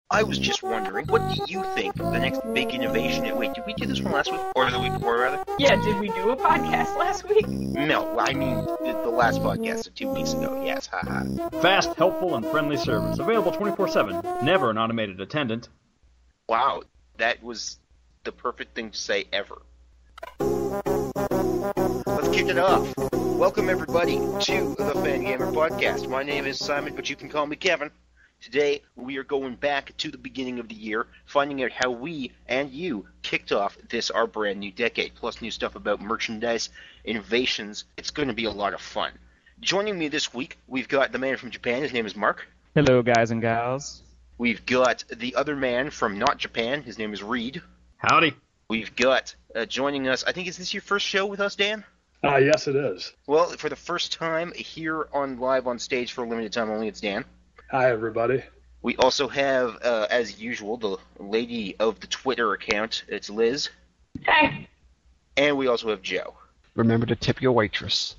I was just wondering, what do you think the next big innovation is? Wait, did we do this one last week? Or the week before, rather? Yeah, did we do a podcast last week? No, I mean the last podcast of 2 weeks ago, yes, haha. Fast, helpful, and friendly service. Available 24/7. Never an automated attendant. Wow, that was the perfect thing to say ever. Let's kick it off. Welcome, everybody, to the Fangamer Podcast. My name is Simon, but you can call me Kevin. Today, we are going back to the beginning of the year, finding out how we and you kicked off this, our brand new decade, plus new stuff about merchandise, innovations. It's going to be a lot of fun. Joining me this week, we've got the man from Japan. His name is Mark. Hello, guys and gals. We've got the other man from not Japan. His name is Reed. Howdy. We've got joining us, I think, is this your first show with us, Dan? Yes, it is. Well, for the first time here on live on stage for a limited time only, it's Dan. Hi, everybody. We also have, as usual, the lady of the Twitter account. It's Liz. Hey. And we also have Joe. Remember to tip your waitress.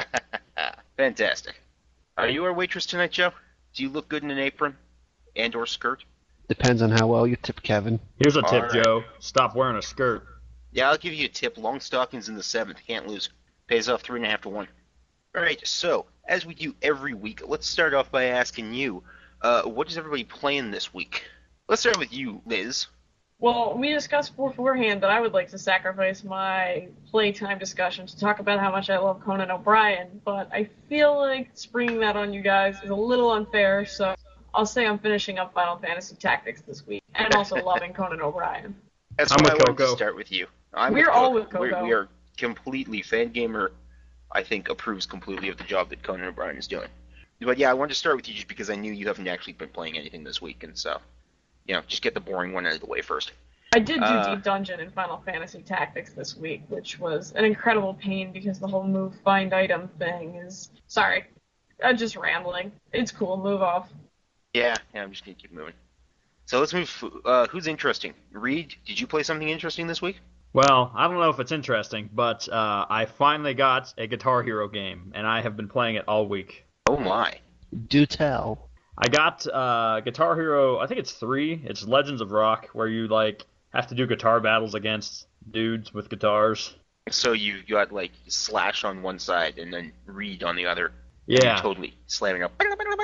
Fantastic. Are you our waitress tonight, Joe? Do you look good in an apron and or skirt? Depends on how well you tip Kevin. Here's a tip, All right. Joe. Stop wearing a skirt. Yeah, I'll give you a tip. Long stockings in the 7th. Can't lose. Pays off 3.5 to 1. All right, so, as we do every week, let's start off by asking you, what is everybody playing this week? Let's start with you, Liz. Well, we discussed beforehand that I would like to sacrifice my playtime discussion to talk about how much I love Conan O'Brien, but I feel like springing that on you guys is a little unfair, so I'll say I'm finishing up Final Fantasy Tactics this week, and also loving Conan O'Brien. That's I'm why I with wanted to Coco. start with you. We're all with Coco. We are completely, Fangamer, I think, approves completely of the job that Conan O'Brien is doing. But yeah, I wanted to start with you just because I knew you haven't actually been playing anything this week, and so, just get the boring one out of the way first. I did do Deep Dungeon in Final Fantasy Tactics this week, which was an incredible pain because the whole move find item thing is... Sorry, I'm just rambling. It's cool, move off. Yeah, I'm just going to keep moving. So let's move, who's interesting? Reed, did you play something interesting this week? Well, I don't know if it's interesting, but I finally got a Guitar Hero game, and I have been playing it all week. Oh my. Do tell. I got Guitar Hero, I think it's 3. It's Legends of Rock, where you, have to do guitar battles against dudes with guitars. So you got, Slash on one side and then Reed on the other. Yeah. Totally slamming up.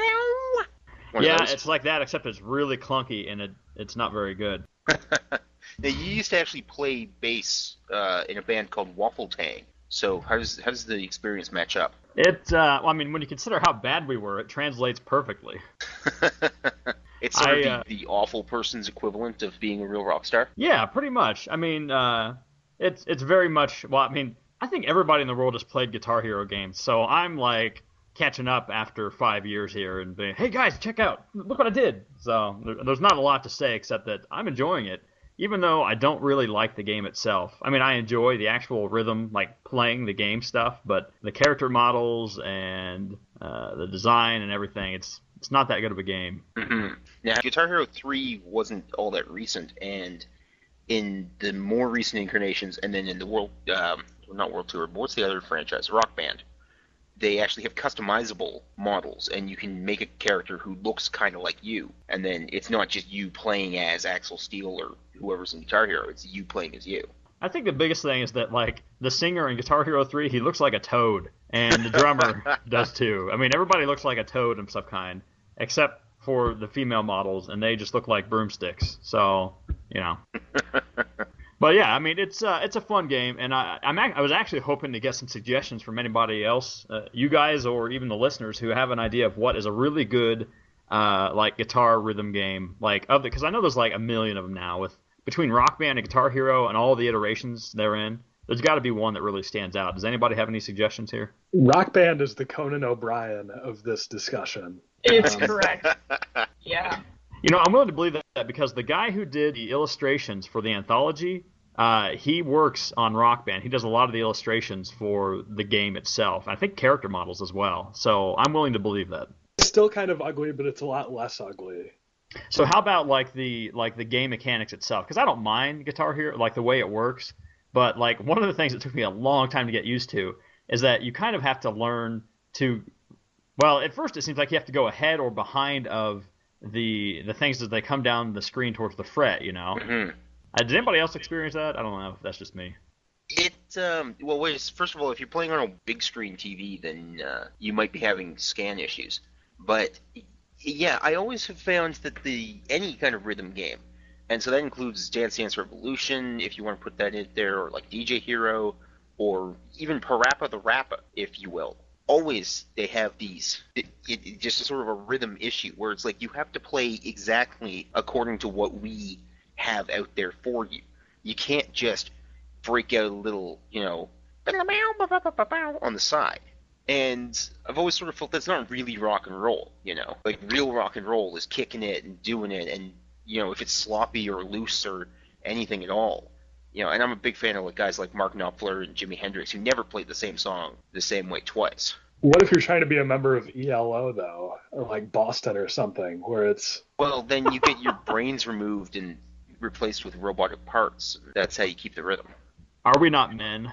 Yeah, it's like that, except it's really clunky, and it's not very good. Now, you used to actually play bass in a band called Waffle Tang. So how does the experience match up? When you consider how bad we were, it translates perfectly. It's sort of the awful person's equivalent of being a real rock star? Yeah, pretty much. It's very much... Well, I think everybody in the world has played Guitar Hero games, so I'm, catching up after 5 years here and being, hey, guys, check out, look what I did. So there's not a lot to say except that I'm enjoying it, even though I don't really like the game itself. I enjoy the actual rhythm, playing the game stuff, but the character models and the design and everything, it's not that good of a game. Mm-hmm. Now, Guitar Hero 3 wasn't all that recent, and in the more recent incarnations, and then in the not World Tour, but what's the other franchise? Rock Band. They actually have customizable models, and you can make a character who looks kind of like you, and then it's not just you playing as Axel Steele or whoever's in Guitar Hero, it's you playing as you. I think the biggest thing is that, the singer in Guitar Hero 3, he looks like a toad, and the drummer does too. Everybody looks like a toad of some kind, except for the female models, and they just look like broomsticks, so, But yeah, it's a fun game, and I was actually hoping to get some suggestions from anybody else, you guys or even the listeners who have an idea of what is a really good guitar rhythm game, because I know there's a million of them now between Rock Band and Guitar Hero and all the iterations therein. There's got to be one that really stands out. Does anybody have any suggestions here? Rock Band is the Conan O'Brien of this discussion. It's correct. Yeah. I'm willing to believe that because the guy who did the illustrations for the anthology, he works on Rock Band. He does a lot of the illustrations for the game itself. I think character models as well. So I'm willing to believe that. It's still kind of ugly, but it's a lot less ugly. So how about the game mechanics itself? Because I don't mind Guitar Hero, the way it works. But one of the things that took me a long time to get used to is that you kind of have to learn to. Well, at first it seems like you have to go ahead or behind of the things as they come down the screen towards the fret, you know. Mm-hmm. Did anybody else experience that? I don't know if that's just me. Well, wait, first of all, if you're playing on a big screen TV, then you might be having scan issues. But yeah, I always have found that any kind of rhythm game, and so that includes Dance Dance Revolution, if you want to put that in there, or like DJ Hero, or even Parappa the Rappa, if you will. Always they have these, just a sort of a rhythm issue where it's like you have to play exactly according to what we have out there for you. You can't just break out a little, on the side. And I've always sort of felt that's not really rock and roll, Like, real rock and roll is kicking it and doing it, and, if it's sloppy or loose or anything at all. And I'm a big fan of guys like Mark Knopfler and Jimi Hendrix, who never played the same song the same way twice. What if you're trying to be a member of ELO, though? Or like Boston or something, where it's... Well, then you get your brains removed and replaced with robotic parts. That's how you keep the rhythm. Are we not men?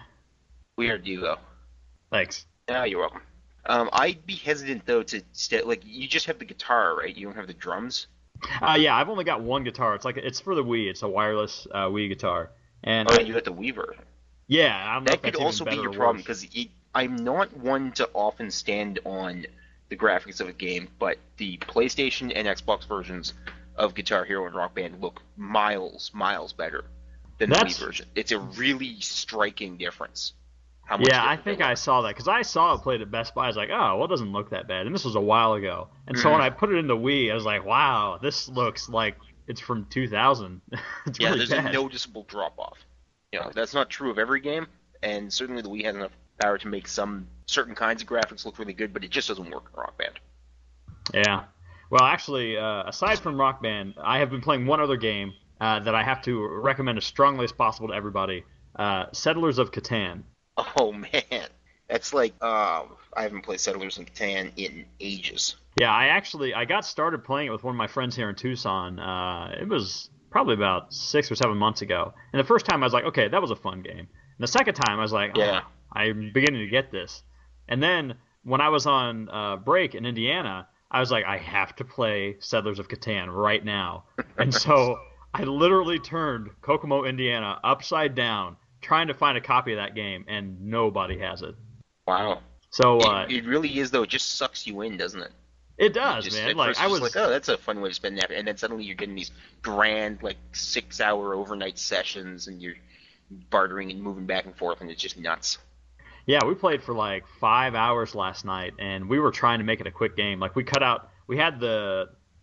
We are duo. Thanks. Yeah, you're welcome. I'd be hesitant, though, to you just have the guitar, right? You don't have the drums? Yeah, I've only got one guitar. It's for the Wii. It's a wireless Wii guitar. And you got the Wii version. Yeah, I don't know that could also be your problem, because I'm not one to often stand on the graphics of a game, but the PlayStation and Xbox versions of Guitar Hero and Rock Band look miles better than the Wii version. It's a really striking difference. Yeah, I think I saw that, because I saw it played at Best Buy. I was like, oh, well, it doesn't look that bad. And this was a while ago. And so when I put it in the Wii, I was like, wow, this looks like it's from 2000. It's really there's bad. A noticeable drop-off. That's not true of every game, and certainly the Wii has enough power to make some certain kinds of graphics look really good, but it just doesn't work in Rock Band. Yeah. Well, actually, aside from Rock Band, I have been playing one other game that I have to recommend as strongly as possible to everybody, Settlers of Catan. Oh, man. That's like, I haven't played Settlers of Catan in ages. Yeah, I got started playing it with one of my friends here in Tucson. It was probably about 6 or 7 months ago. And the first time I was like, okay, that was a fun game. And the second time I was like, I'm beginning to get this. And then when I was on break in Indiana, I was like, I have to play Settlers of Catan right now. And so I literally turned Kokomo, Indiana upside down, trying to find a copy of that game, and nobody has it. Wow. So it really is, though. It just sucks you in, doesn't it? It does, man. I was like, oh, that's a fun way to spend that, and then suddenly you're getting these grand, 6-hour overnight sessions, and you're bartering and moving back and forth, and it's just nuts. Yeah, we played for 5 hours last night, and we were trying to make it a quick game. We had the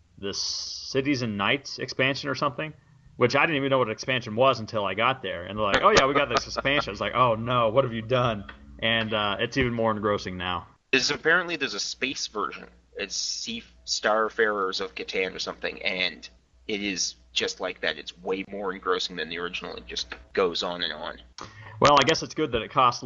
Cities and Nights expansion or something, which I didn't even know what an expansion was until I got there. And they're like, oh, yeah, we got this expansion. I was like, oh, no, what have you done? And it's even more engrossing now. Apparently there's a space version. It's Sea Starfarers of Catan or something, and it is just like that. It's way more engrossing than the original. It just goes on and on. Well, I guess it's good that it costs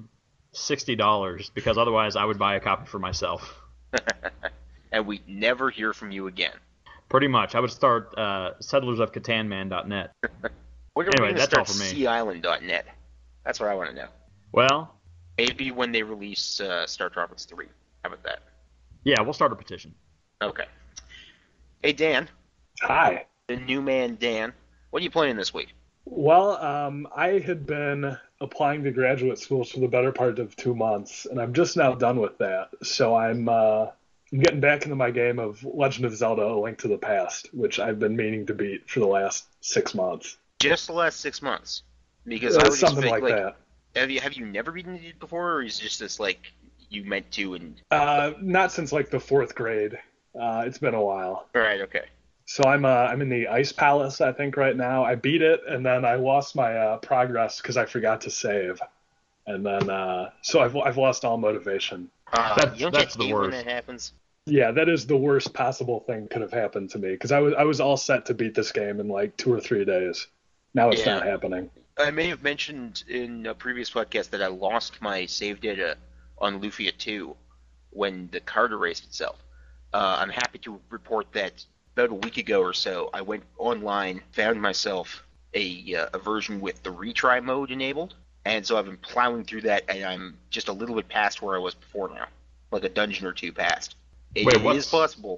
$60, because otherwise I would buy a copy for myself. And we'd never hear from you again. Pretty much. I would start settlersofcatanman.net. Anyway, that's all for me. SeaIsland.net. That's what I want to know. Well, maybe when they release Star Tropics 3. How about that? Yeah, we'll start a petition. Okay. Hey, Dan. Hi. The new man, Dan. What are you playing this week? Well, I had been applying to graduate schools for the better part of 2 months, and I'm just now done with that. So I'm getting back into my game of Legend of Zelda: A Link to the Past, which I've been meaning to beat for the last 6 months. Just the last 6 months? Because I would something expect, like that. Have you never beaten it before, or is it just this you meant to and? Not since the 4th grade. It's been a while. All right. Okay. So I'm in the Ice Palace, I think, right now. I beat it, and then I lost my progress because I forgot to save, and then so I've lost all motivation. That's the worst. When that happens. Yeah, that is the worst possible thing that could have happened to me, because I was all set to beat this game in 2 or 3 days. Now it's not happening. I may have mentioned in a previous podcast that I lost my save data on Lufia 2 when the card erased itself. I'm happy to report that about a week ago or so, I went online, found myself a version with the retry mode enabled, and so I've been plowing through that, and I'm just a little bit past where I was before now, like a dungeon or two past. It is possible.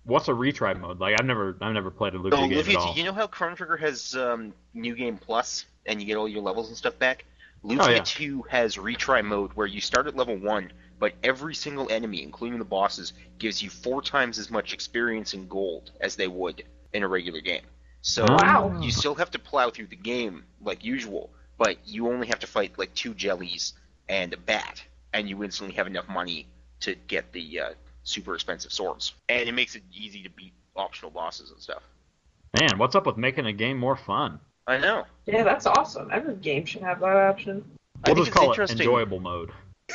What's a retry mode? Like I've never played a Lufia So, game at all. you know how Chrono Trigger has New Game Plus, and you get all your levels and stuff back? Oh, Lufia yeah. 2 has retry mode where you start at level 1, but every single enemy, including the bosses, gives you 4 times as much experience in gold as they would in a regular game. So Wow. you still have to plow through the game like usual, but you only have to fight like 2 jellies and a bat, and you instantly have enough money to get the super expensive swords. And it makes it easy to beat optional bosses and stuff. Man, what's up with making a game more fun? I know. Yeah, that's awesome. Every game should have that option. I We'll think just it's call it interesting. enjoyable mode.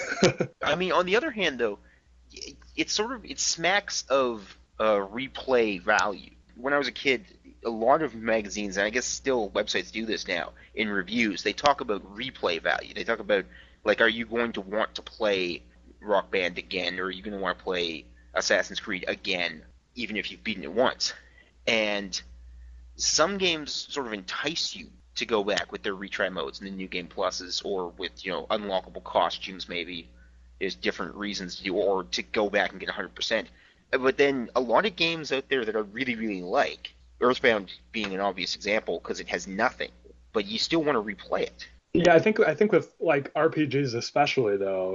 I mean, on the other hand, though, it smacks of replay value. When I was a kid, a lot of magazines, and I guess still websites do this now, in reviews, they talk about replay value. They talk about, like, are you going to want to play Rock Band again, or are you going to want to play Assassin's Creed again, even if you've beaten it once? And some games sort of entice you to go back with their retry modes and the New Game Pluses, or with, unlockable costumes maybe. There's different reasons to do, or to go back and get 100%. But then a lot of games out there that I really, really like, Earthbound being an obvious example because it has nothing, but you still want to replay it. Yeah, I think with like RPGs especially though,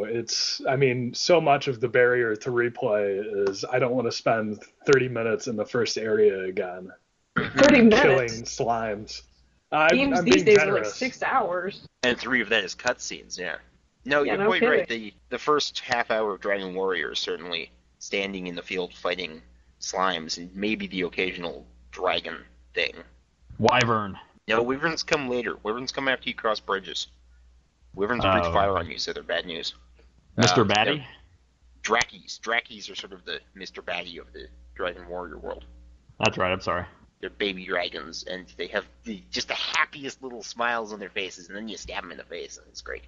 so much of the barrier to replay is I don't want to spend 30 minutes in the first area again 30 minutes. killing slimes. Games I'm these being days generous. are like 6 hours. And 3 of that is cutscenes, yeah. No, Yeah, you're no quite kidding. right. The first half hour of Dragon Warrior is certainly standing in the field fighting slimes and maybe the occasional dragon thing. Wyvern. No, wyverns come later. Wyverns come after you cross bridges. Wyverns breathe Oh. fire on you, so they're bad news. Mr. Uh, Batty? Drakis. Drakis are sort of the Mr. Batty of the Dragon Warrior world. That's right, I'm sorry. They're baby dragons, and they have just the happiest little smiles on their faces, and then you stab them in the face, and it's great.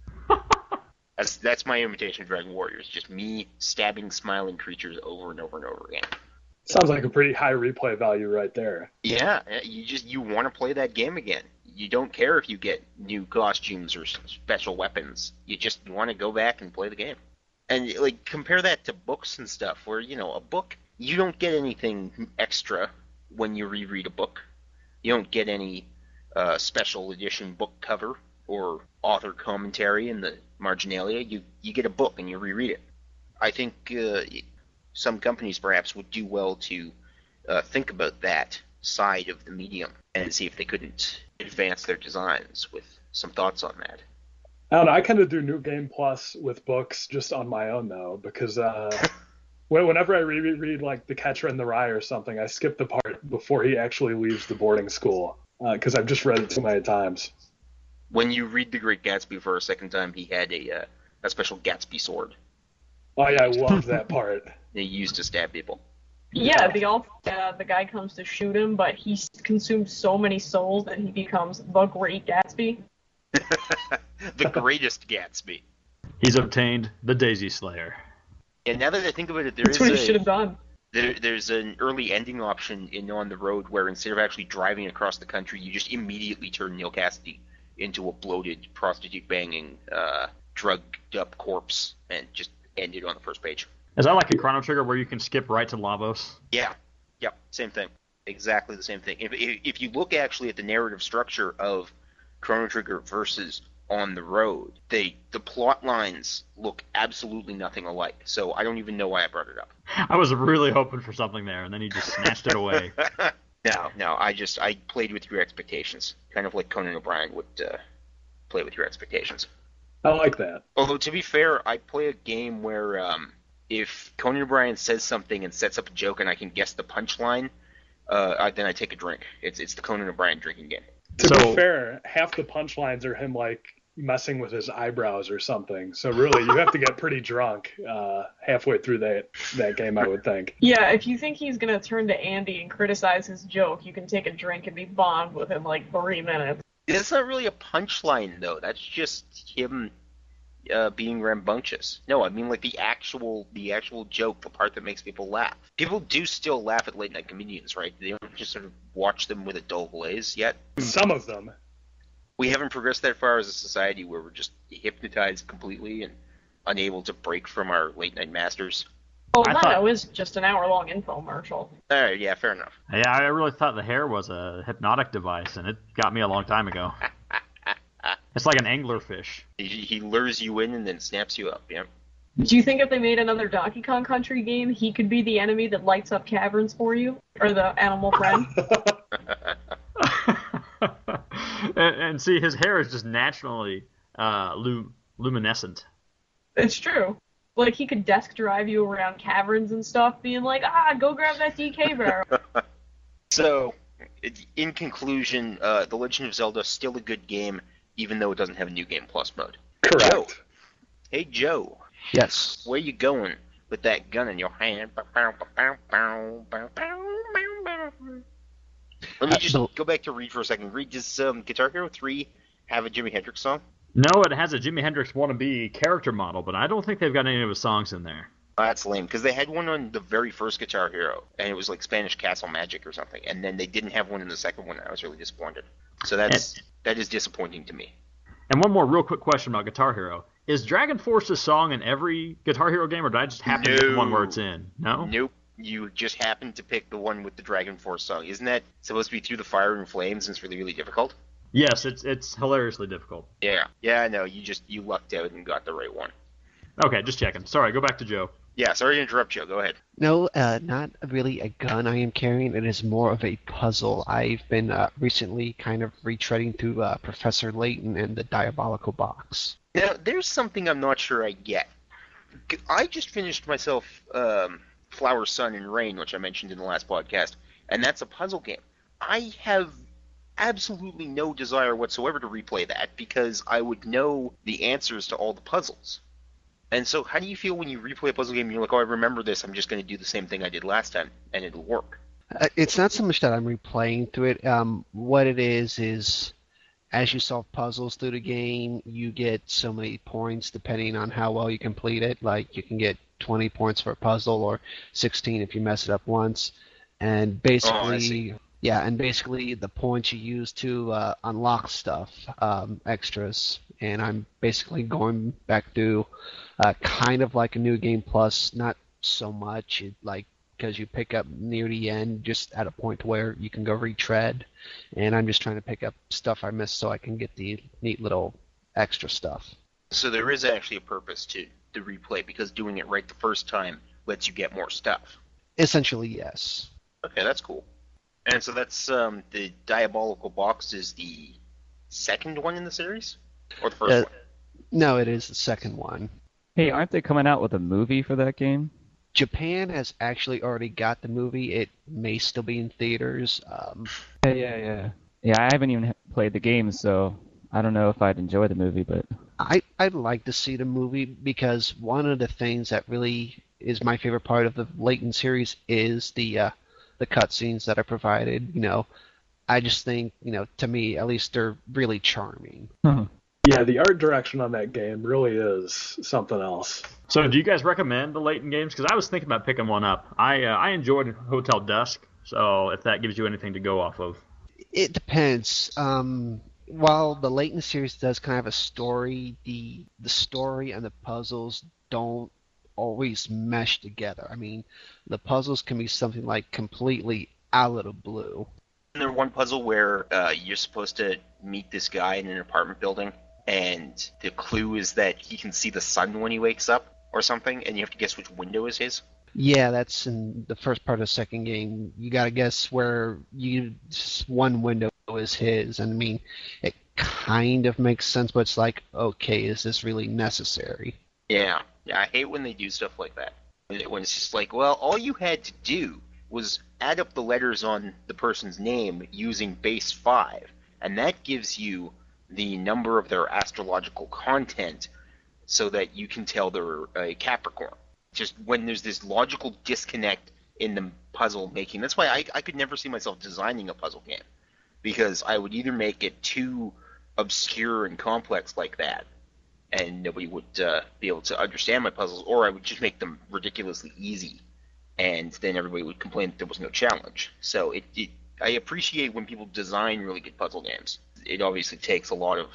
That's my imitation of Dragon Warriors, just me stabbing smiling creatures over and over and over again. Sounds like a pretty high replay value right there. Yeah, you want to play that game again. You don't care if you get new costumes or special weapons. You just want to go back and play the game. And like compare that to books and stuff, where a book, you don't get anything extra when you reread a book. You don't get any special edition book cover or author commentary in the marginalia. You get a book and you reread it. I think some companies perhaps would do well to think about that side of the medium and see if they couldn't advance their designs with some thoughts on that. I don't know. I kind of do New Game Plus with books just on my own though, because whenever I reread like The Catcher in the Rye or something, I skip the part before he actually leaves the boarding school because I've just read it too many times. When you read The Great Gatsby for a second time, he had a special Gatsby sword Oh yeah, I love that part. that he used to stab people. Yeah, the guy comes to shoot him, but he consumes so many souls that he becomes the Great Gatsby. The greatest Gatsby. He's obtained the Daisy Slayer. And now that I think about it, That's what he should have done. there's an early ending option in On the Road where instead of actually driving across the country, you just immediately turn Neil Cassidy into a bloated, prostitute-banging, drugged-up corpse and just end it on the first page. Is that like a Chrono Trigger where you can skip right to Lavos? Yeah, same thing. Exactly the same thing. If you look actually at the narrative structure of Chrono Trigger versus On the Road, the plot lines look absolutely nothing alike. So I don't even know why I brought it up. I was really hoping for something there, and then he just snatched it away. No, I played with your expectations, kind of like Conan O'Brien would play with your expectations. I like that. Although to be fair, I play a game where if Conan O'Brien says something and sets up a joke and I can guess the punchline, then I take a drink. It's the Conan O'Brien drinking game. To So- be fair, half the punchlines are him like messing with his eyebrows or something. So really, you have to get pretty drunk halfway through that game, I would think. Yeah, if you think he's gonna turn to Andy and criticize his joke, you can take a drink and be bombed within like 3 minutes. It's not really a punchline though. That's just him being rambunctious. No, I mean like the actual joke, the part that makes people laugh. People do still laugh at late night comedians, right? They don't just sort of watch them with a dull glaze yet. Some of them. We haven't progressed that far as a society where we're just hypnotized completely and unable to break from our late night masters. Oh, I no, thought- it was just an hour-long infomercial. All right, yeah, fair enough. Yeah, I really thought the hair was a hypnotic device, and it got me a long time ago. It's like an anglerfish. He lures you in and then snaps you up. Yeah. Do you think if they made another Donkey Kong Country game, he could be the enemy that lights up caverns for you? Or the animal friend? and see, his hair is just naturally luminescent. It's true. Like, he could desk drive you around caverns and stuff, being like, go grab that DK barrel. So, in conclusion, The Legend of Zelda is still a good game, even though it doesn't have a New Game Plus mode. Correct. Joe. Hey, Joe. Yes. Where you going with that gun in your hand? Let me just go back to Reed for a second. Reed, does Guitar Hero 3 have a Jimi Hendrix song? No, it has a Jimi Hendrix wannabe character model, but I don't think they've got any of his songs in there. That's lame, because they had one on the very first Guitar Hero, and it was like Spanish Castle Magic or something, and then they didn't have one in the second one, and I was really disappointed. So that is disappointing to me. And one more real quick question about Guitar Hero. Is Dragon Force's song in every Guitar Hero game, or did I just happen to pick the one where it's in? No? Nope. You just happened to pick the one with the Dragon Force song. Isn't that supposed to be Through the Fire and Flames, and it's really, really difficult? Yes, it's hilariously difficult. Yeah. Yeah, I know. You lucked out and got the right one. Okay, just checking. Sorry, go back to Joe. Yeah, sorry to interrupt you. Go ahead. No, not really a gun I am carrying. It is more of a puzzle. I've been recently kind of retreading through Professor Layton and the Diabolical Box. Now, there's something I'm not sure I get. I just finished myself Flower, Sun, and Rain, which I mentioned in the last podcast, and that's a puzzle game. I have absolutely no desire whatsoever to replay that because I would know the answers to all the puzzles. And so how do you feel when you replay a puzzle game and you're like, oh, I remember this, I'm just going to do the same thing I did last time, and it'll work? It's not so much that I'm replaying through it. What it is as you solve puzzles through the game, you get so many points depending on how well you complete it. Like, you can get 20 points for a puzzle or 16 if you mess it up once. And basically, basically the points you use to unlock stuff, extras. And I'm basically going back to kind of like a New Game Plus, not so much, because you pick up near the end just at a point where you can go retread, and I'm just trying to pick up stuff I missed so I can get the neat little extra stuff. So there is actually a purpose to the replay, because doing it right the first time lets you get more stuff. Essentially, yes. Okay, that's cool. And so that's the Diabolical Box is the second one in the series? Or the first one? No, it is the second one. Hey, aren't they coming out with a movie for that game? Japan has actually already got the movie. It may still be in theaters. Yeah, I haven't even played the game, so I don't know if I'd enjoy the movie, but I'd like to see the movie because one of the things that really is my favorite part of the Layton series is the cutscenes that are provided. I just think, to me, at least they're really charming. Yeah, the art direction on that game really is something else. So do you guys recommend the Layton games? Because I was thinking about picking one up. I enjoyed Hotel Dusk, so if that gives you anything to go off of. It depends. While the Layton series does kind of have a story, the story and the puzzles don't always mesh together. I mean, the puzzles can be something like completely out of the blue. Isn't there one puzzle where you're supposed to meet this guy in an apartment building, and the clue is that he can see the sun when he wakes up or something, and you have to guess which window is his? Yeah, that's in the first part of the second game. You gotta guess where one window is his, and I mean, it kind of makes sense, but it's like, okay, is this really necessary? Yeah, I hate when they do stuff like that. When it's just like, well, all you had to do was add up the letters on the person's name using base 5, and that gives you the number of their astrological content so that you can tell they're a Capricorn. Just when there's this logical disconnect in the puzzle making. That's why I could never see myself designing a puzzle game, because I would either make it too obscure and complex like that, and nobody would be able to understand my puzzles, or I would just make them ridiculously easy, and then everybody would complain that there was no challenge. So I appreciate when people design really good puzzle games. It obviously takes a lot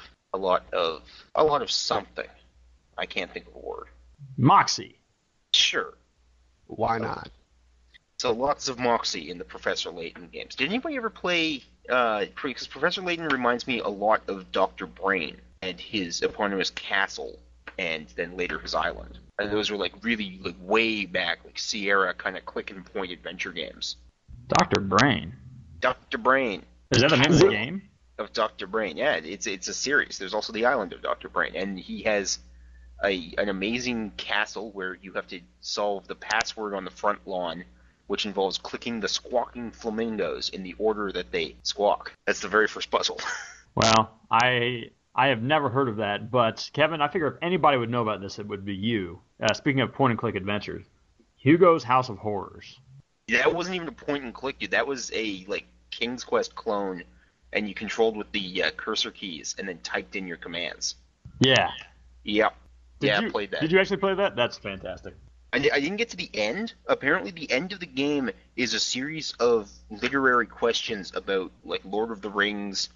of something. I can't think of a word. Moxie. Sure. Why not? So lots of Moxie in the Professor Layton games. Did anybody ever play? Because Professor Layton reminds me a lot of Dr. Brain and his eponymous castle, and then later his island. And those were like really like way back, like Sierra kind of click and point adventure games. Dr. Brain. Dr. Brain. Is that the name of the game? Of Dr. Brain, yeah, it's a series. There's also the island of Dr. Brain, and he has an amazing castle where you have to solve the password on the front lawn, which involves clicking the squawking flamingos in the order that they squawk. That's the very first puzzle. Well, I have never heard of that, but Kevin, I figure if anybody would know about this, it would be you. Speaking of point-and-click adventures, Hugo's House of Horrors. That wasn't even a point-and-click, dude. That was a like King's Quest clone, and you controlled with the cursor keys and then typed in your commands. Yeah. Yep. I you, played that. Did you actually play that? That's fantastic. I didn't get to the end. Apparently, the end of the game is a series of literary questions about like Lord of the Rings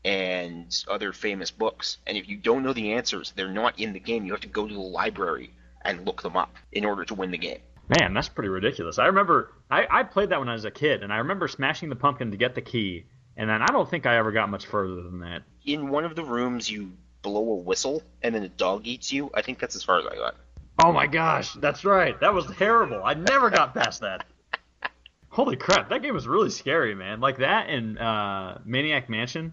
and other famous books. And if you don't know the answers, they're not in the game. You have to go to the library and look them up in order to win the game. Man, that's pretty ridiculous. I remember I played that when I was a kid, and I remember smashing the pumpkin to get the key, and then I don't think I ever got much further than that. In one of the rooms, you blow a whistle, and then a dog eats you. I think that's as far as I got. Oh my gosh, that's right. That was terrible. I never got past that. Holy crap, that game was really scary, man. Like that and Maniac Mansion.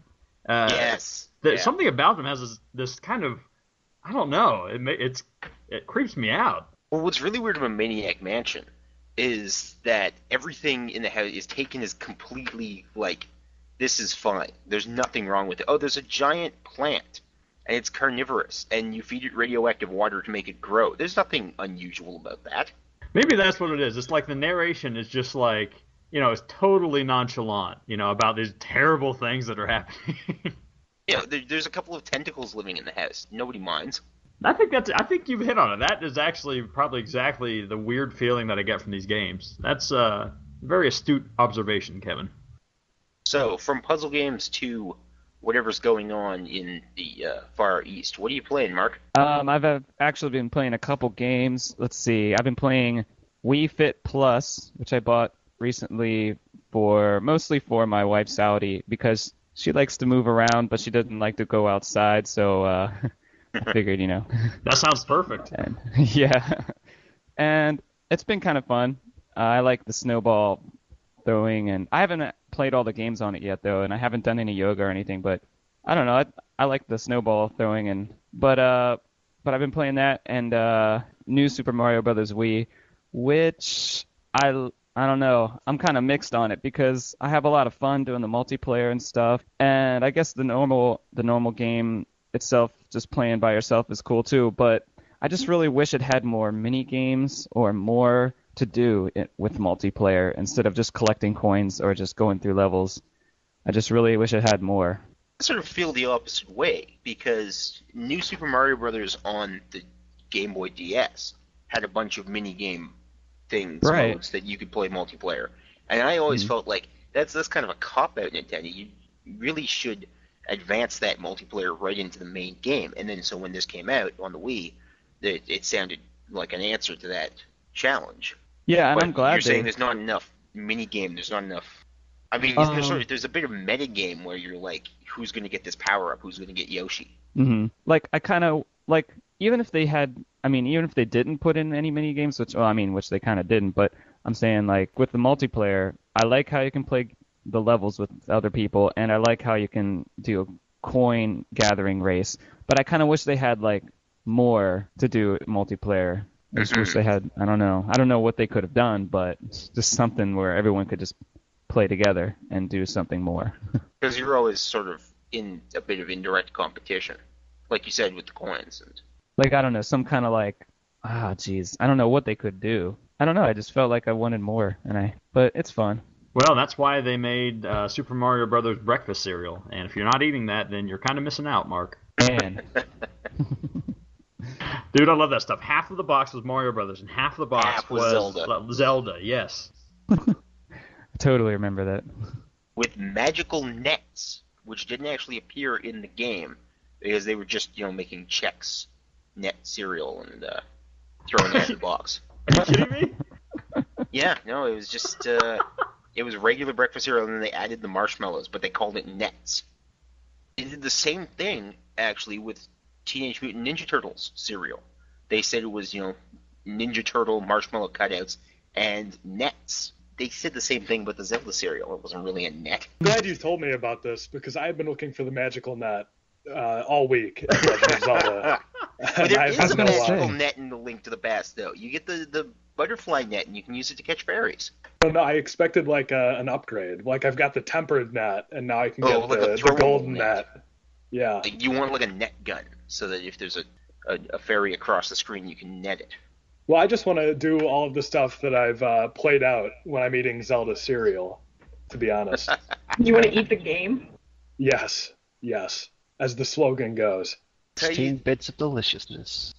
Yes. Something about them has this kind of, I don't know, it creeps me out. Well, what's really weird about Maniac Mansion is that everything in the house is taken as completely like, this is fine. There's nothing wrong with it. Oh, there's a giant plant, and it's carnivorous, and you feed it radioactive water to make it grow. There's nothing unusual about that. Maybe that's what it is. It's like the narration is just like, it's totally nonchalant, about these terrible things that are happening. There's a couple of tentacles living in the house. Nobody minds. I think you've hit on it. That is actually probably exactly the weird feeling that I get from these games. That's a very astute observation, Kevin. So, from puzzle games to whatever's going on in the Far East, what are you playing, Mark? I've actually been playing a couple games. Let's see. I've been playing Wii Fit Plus, which I bought recently mostly for my wife, Saudi, because she likes to move around, but she doesn't like to go outside, so I figured, That sounds perfect. Yeah. And it's been kind of fun. I like the snowball throwing, and I haven't played all the games on it yet, though, and I haven't done any yoga or anything, but I don't know. I like the snowball throwing, but I've been playing that and New Super Mario Bros. Wii, which I don't know. I'm kind of mixed on it because I have a lot of fun doing the multiplayer and stuff, and I guess the normal game itself, just playing by yourself, is cool too. But I just really wish it had more mini games or more to do with multiplayer instead of just collecting coins or just going through levels. I just really wish it had more. I sort of feel the opposite way because New Super Mario Bros. On the Game Boy DS had a bunch of mini game things, right, modes that you could play multiplayer, and I always felt like that's kind of a cop out, Nintendo. You really should advance that multiplayer right into the main game, and then so when this came out on the Wii, it sounded like an answer to that challenge. Yeah, and but I'm glad you're saying there's not enough mini game. There's not enough. I mean, there's a bit of meta game where you're like, who's going to get this power up? Who's going to get Yoshi? Mm-hmm. Like I kind of like even if they didn't put in any mini games, which they kind of didn't, but I'm saying like with the multiplayer, I like how you can play the levels with other people, and I like how you can do a coin gathering race. But I kind of wish they had like more to do multiplayer. I just wish they had. I don't know what they could have done, but just something where everyone could just play together and do something more. Because you're always sort of in a bit of indirect competition, like you said with the coins. And like, I don't know, some kind of like, I don't know what they could do. I don't know, I just felt like I wanted more, but it's fun. Well, that's why they made Super Mario Brothers breakfast cereal, and if you're not eating that, then you're kind of missing out, Mark. Man. Dude, I love that stuff. Half of the box was Mario Brothers, and half of the box was Zelda. Zelda, yes. I totally remember that. With magical nets, which didn't actually appear in the game, because they were just, making Chex net cereal and throwing it in the box. Are you kidding me? Yeah, no, it was just it was regular breakfast cereal, and then they added the marshmallows, but they called it Nets. They did the same thing actually with Teenage Mutant Ninja Turtles cereal. They said it was, Ninja Turtle marshmallow cutouts and Nets. They said the same thing with the Zelda cereal. It wasn't really a net. I'm glad you told me about this because I've been looking for the magical net all week at Legend of Zelda. But there is a been while. magical net in the Link to the Past, though. You get the butterfly net, and you can use it to catch fairies. No, I expected like an upgrade. Like I've got the tempered net, and now I can Oh, get like a the throwable golden net. net. Yeah. Like, you want like a net gun, so that if there's a fairy across the screen, you can net it. Well, I just want to do all of the stuff that I've played out when I'm eating Zelda cereal, to be honest. You want to eat the game? Yes, as the slogan goes. 16 bits of deliciousness.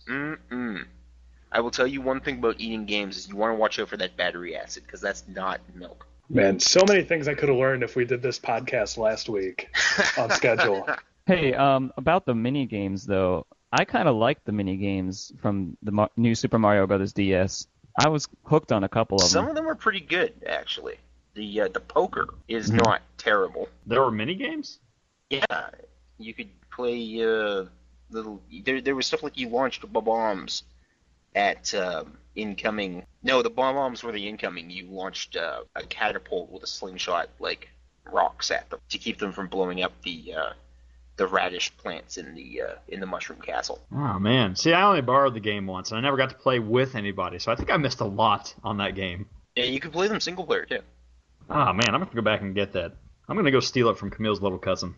I will tell you one thing about eating games is you want to watch out for that battery acid, because that's not milk. Man, so many things I could have learned if we did this podcast last week on schedule. Hey, about the mini games though, I kind of like the mini games from the new Super Mario Bros. DS. I was hooked on a couple of them. Some of them are pretty good, actually. The poker is not terrible. There were mini games? Yeah, you could play little. There was stuff like you launched bombs at incoming. No, the bombs were the incoming. You launched a catapult with a slingshot, like rocks at them to keep them from blowing up the radish plants in the mushroom castle. Oh, man. See, I only borrowed the game once, and I never got to play with anybody, so I think I missed a lot on that game. Yeah, you could play them single player, too. Oh, man, I'm going to go back and get that. I'm going to go steal it from Camille's little cousin.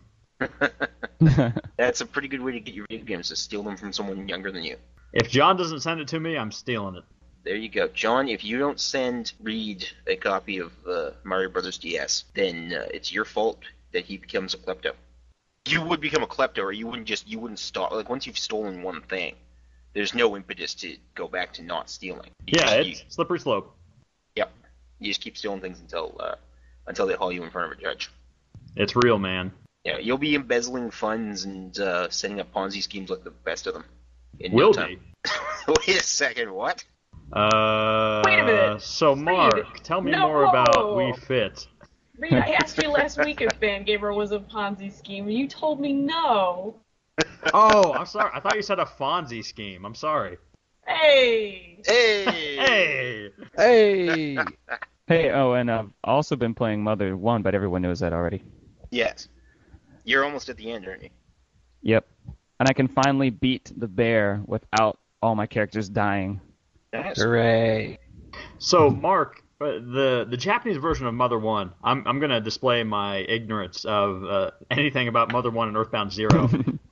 That's a pretty good way to get your video games, to steal them from someone younger than you. If John doesn't send it to me, I'm stealing it. There you go. John, if you don't send Reed a copy of Mario Brothers DS, then it's your fault that he becomes a klepto. You would become a klepto, or you wouldn't stop. Like, once you've stolen one thing, there's no impetus to go back to not stealing. It's slippery slope. Yep. You just keep stealing things until they haul you in front of a judge. It's real, man. Yeah, you'll be embezzling funds and setting up Ponzi schemes like the best of them. Will be. Wait a second, what? Wait a minute. So, Mark, tell me more about Wii Fit. Reed, I asked you last week if Fangamer was a Ponzi scheme, and you told me no. Oh, I'm sorry. I thought you said a Fonzie scheme. I'm sorry. Hey! Hey! Hey, oh, and I've also been playing Mother 1, but everyone knows that already. Yes. You're almost at the end, aren't you? Yep. And I can finally beat the bear without all my characters dying. Nice. Hooray. So, Mark, the Japanese version of Mother 1, I'm going to display my ignorance of anything about Mother 1 and Earthbound 0.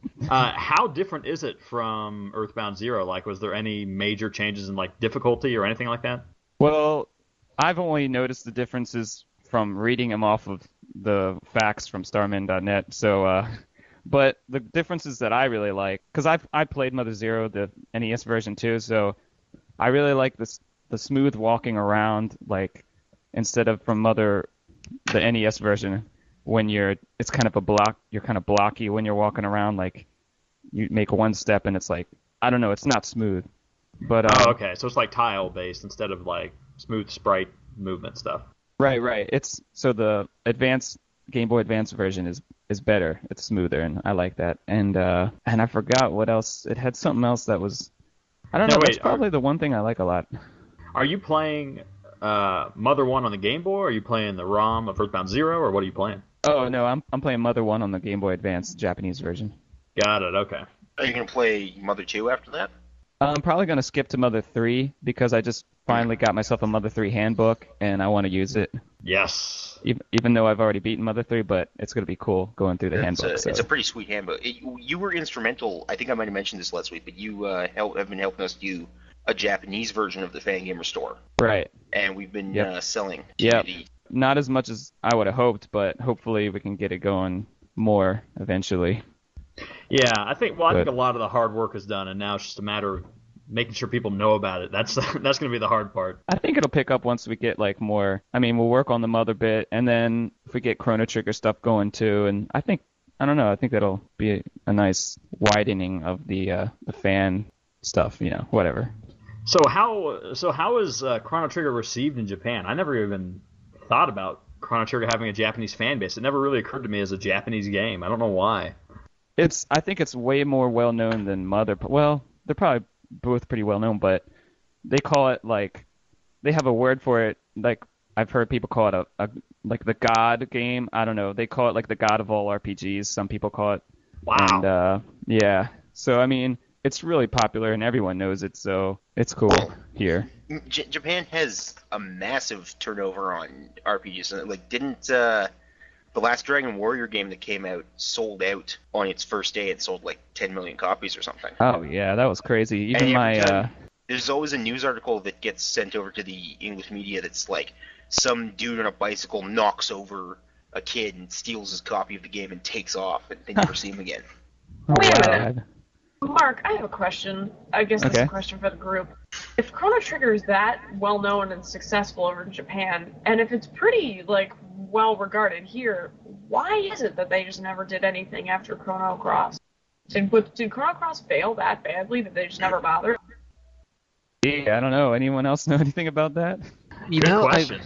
How different is it from Earthbound 0? Like, was there any major changes in, like, difficulty or anything like that? Well, I've only noticed the differences from reading them off of the facts from Starman.net. So, but the differences that I really like, because I played Mother 0, the NES version too, so I really like the smooth walking around, like instead of from the NES version, when it's kind of you're kind of blocky when you're walking around, like you make one step and it's like, I don't know, it's not smooth. But okay, so it's like tile based instead of like smooth sprite movement stuff. Right. It's so the Game Boy Advance version is better. It's smoother, and I like that. And I forgot what else. It had something else that was. I don't know. That's probably the one thing I like a lot. Are you playing Mother 1 on the Game Boy? Or are you playing the ROM of Earthbound 0, or what are you playing? Oh no, I'm playing Mother 1 on the Game Boy Advance Japanese version. Got it. Okay. Are you gonna play Mother 2 after that? I'm probably gonna skip to Mother 3 because I just finally got myself a Mother 3 handbook and I want to use it. Yes. Even though I've already beaten Mother 3, but it's gonna be cool going through the handbook. It's a pretty sweet handbook. You were instrumental. I think I might have mentioned this last week, but you have been helping us do a Japanese version of the Fangamer store. Right. And we've been selling. Yeah. Not as much as I would have hoped, but hopefully we can get it going more eventually. Yeah, I think a lot of the hard work is done, and now it's just a matter of making sure people know about it. That's going to be the hard part. I think it'll pick up once we get like more. I mean, we'll work on the Mother bit, and then if we get Chrono Trigger stuff going too, and I think that'll be a nice widening of the fan stuff, whatever. So how is Chrono Trigger received in Japan? I never even thought about Chrono Trigger having a Japanese fan base. It never really occurred to me as a Japanese game. I don't know why. I think it's way more well known than Mother. Well, they're probably both pretty well known, but they call it like they have a word for it. Like I've heard people call it a like the God game. I don't know. They call it like the God of all RPGs. Some people call it. Wow. And yeah. So I mean, it's really popular and everyone knows it. So it's cool here. Japan has a massive turnover on RPGs. Like, didn't the last Dragon Warrior game that came out sold out on its first day? It sold like 10 million copies or something. Oh yeah, that was crazy. Even there's always a news article that gets sent over to the English media that's like some dude on a bicycle knocks over a kid and steals his copy of the game and takes off, and they never see him again. Wait a minute. Mark, I have a question. I guess this is a question for the group. If Chrono Trigger is that well known and successful over in Japan, and if it's pretty like well regarded here, why is it that they just never did anything after Chrono Cross? Did Chrono Cross fail that badly that they just never bothered? Yeah, I don't know. Anyone else know anything about that? You Good know, question.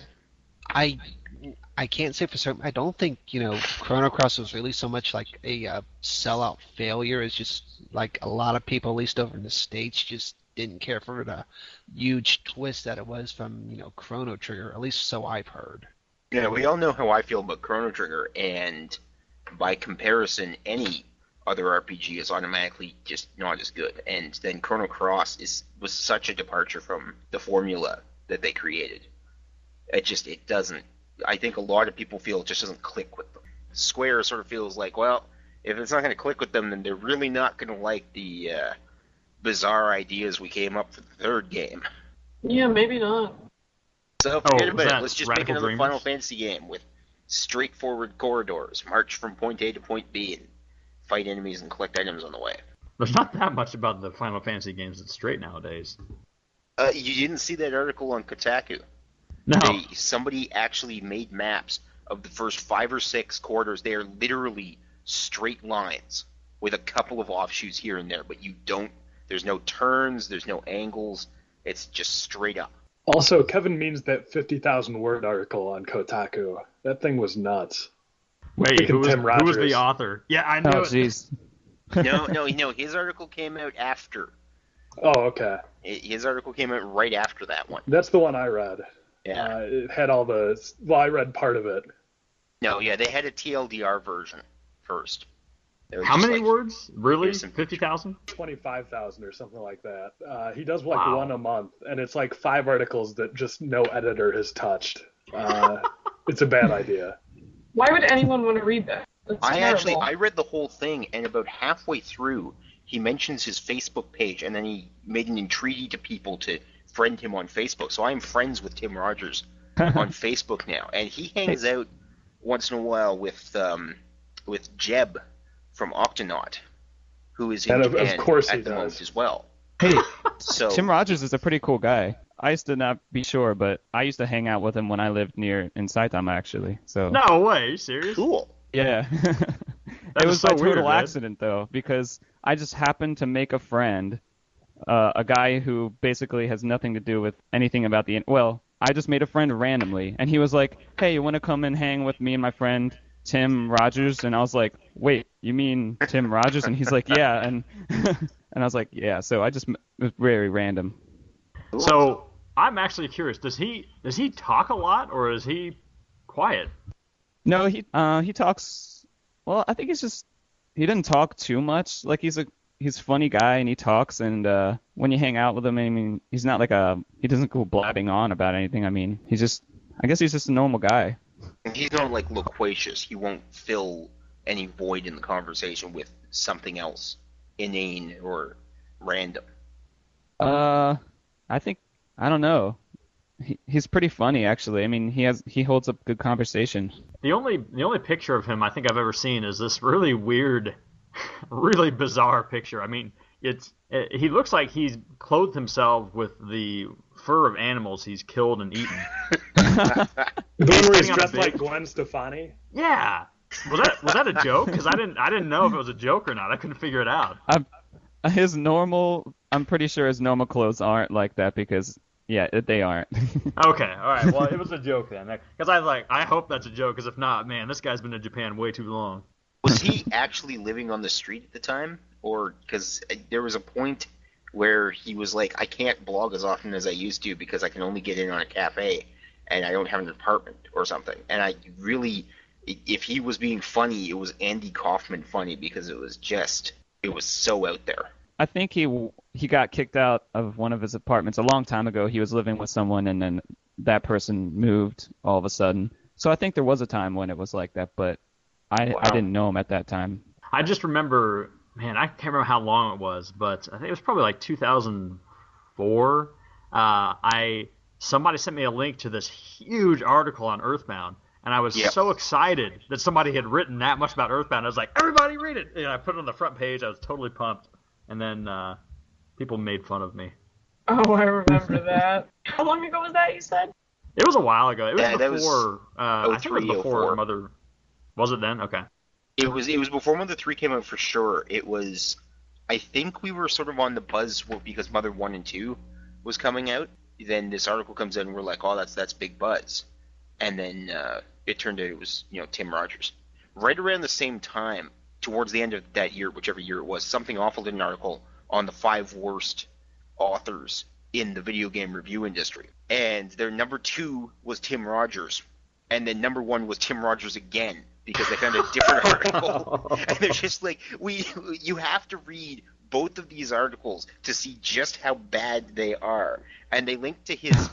I can't say for certain. I don't think Chrono Cross was really so much like a sellout failure. It's just like a lot of people, at least over in the States, just didn't care for the huge twist that it was from Chrono Trigger. At least so I've heard. Yeah, we all know how I feel about Chrono Trigger, and by comparison, any other RPG is automatically just not as good. And then Chrono Cross was such a departure from the formula that they created. It doesn't. I think a lot of people feel it just doesn't click with them. Square sort of feels like, well, if it's not going to click with them, then they're really not going to like the bizarre ideas we came up for the third game. Yeah, maybe not. So forget about it. Let's just make Radical another Dreamers? Final Fantasy game with straightforward corridors, march from point A to point B, and fight enemies and collect items on the way. There's not that much about the Final Fantasy games that's straight nowadays. You didn't see that article on Kotaku? No. Somebody actually made maps of the first 5 or 6 corridors. They are literally straight lines with a couple of offshoots here and there, but there's no turns, there's no angles, it's just straight up. Also, Kevin means that 50,000 word article on Kotaku. That thing was nuts. Wait, who was Rogers. the author? Yeah, I know. Oh jeez. No, his article came out after. Oh, okay. His article came out right after that one. That's the one I read. Yeah. It had all I read part of it. No, yeah, they had a TLDR version first. How many words? Really? Here's some 50,000? 25,000 or something like that. He does like Wow. one a month, and it's like 5 articles that just no editor has touched. It's a bad idea. Why would anyone want to read that? That's terrible. I read the whole thing, and about halfway through, he mentions his Facebook page, and then he made an entreaty to people to friend him on Facebook. So I'm friends with Tim Rogers on Facebook now, and he hangs out once in a while with Jeb from Octonaut, who is in Japan of course he at the does. moment as well. Hey, So Tim Rogers is a pretty cool guy. I used to not be sure, but I used to hang out with him when I lived in Saitama, actually. So No way, are you serious? cool. yeah, That it is was so by weird, total man. accident though, because I just happened to make a friend, a guy who basically has nothing to do with anything about I just made a friend randomly, and he was like, "Hey, you want to come and hang with me and my friend Tim Rogers?" And I was like, "Wait, you mean Tim Rogers?" And he's like, "Yeah," and and I was like, "Yeah." So it was very random. So I'm actually curious. Does he talk a lot, or is he quiet? No, he talks. Well, I think he doesn't talk too much. Like he's a funny guy and he talks, and when you hang out with him, I mean, he's not like he doesn't go blabbing on about anything. I mean, I guess he's just a normal guy. He's not like loquacious. He won't fill any void in the conversation with something else inane or random. I don't know. He's pretty funny actually. I mean, he holds up good conversation. The only picture of him I think I've ever seen is this really weird, really bizarre picture. I mean, he looks like he's clothed himself with the fur of animals he's killed and eaten. The one where he's sitting on a dressed big- like Gwen Stefani? Yeah. Was that a joke? Because I didn't know if it was a joke or not. I couldn't figure it out. His normal, I'm pretty sure his normal clothes aren't like that because, yeah, they aren't. Okay, all right. Well, it was a joke then, because I hope that's a joke. Because if not, man, this guy's been in Japan way too long. Was he actually living on the street at the time, or because there was a point where he was like, I can't blog as often as I used to because I can only get in on a cafe, and I don't have an apartment or something. And I really, if he was being funny, it was Andy Kaufman funny because it was so out there. I think he got kicked out of one of his apartments a long time ago. He was living with someone, and then that person moved all of a sudden. So I think there was a time when it was like that, but I didn't know him at that time. I just remember, man, I can't remember how long it was, but I think it was probably like 2004. Somebody sent me a link to this huge article on Earthbound, and I was so excited that somebody had written that much about Earthbound. I was like, everybody read it! And I put it on the front page. I was totally pumped. And then people made fun of me. Oh, I remember that. How long ago was that, you said? It was a while ago. It was before. I think it was 03, before 04. Mother. Was it then? Okay. It was before Mother 3 came out for sure. It was, I think we were sort of on the buzz because Mother 1 and 2 was coming out. Then this article comes out and we're like, oh, that's big buzz. And then it turned out it was, Tim Rogers. Right around the same time, towards the end of that year, whichever year it was, Something Awful did an article on the 5 worst authors in the video game review industry. And their number 2 was Tim Rogers. And then number 1 was Tim Rogers again, because they found a different article. And they're just like, you have to read both of these articles to see just how bad they are. And they link to his